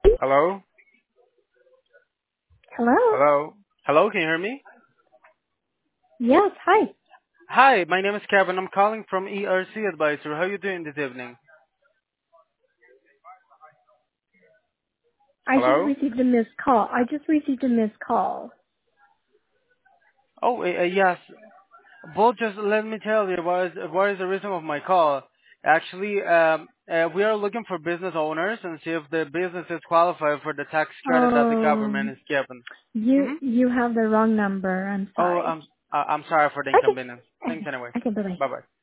Hello? Hello? Hello? Hello, can you hear me? Yes, hi. Hi, my name is Kevin. I'm calling from ERC Advisor. How are you doing this evening? I just Hello? received a missed call. I just received a missed call. Oh, yes. Well, just let me tell you what is the reason of my call. Actually, we are looking for business owners and see if the business is qualified for the tax credit that the government is giving. Mm-hmm. You have the wrong number. I'm Oh, sorry. I'm sorry for the Okay. inconvenience. Thanks Okay. anyway. Okay, bye-bye. Bye-bye.